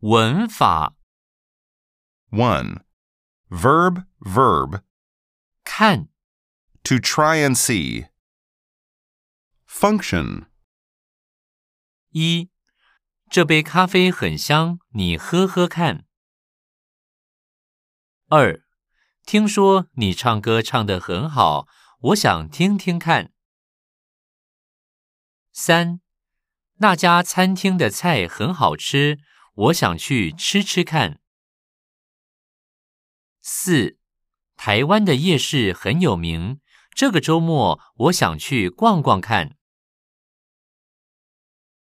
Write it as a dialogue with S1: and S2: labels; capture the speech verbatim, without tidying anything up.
S1: 文法
S2: one. Verb, verb.
S1: 看
S2: To try and see. Function.
S1: 一，这杯咖啡很香，你喝喝看。二，听说你唱歌唱得很好，我想听听看。三，那家餐厅的菜很好吃，我想去吃吃看。四，台湾的夜市很有名，这个周末我想去逛逛看。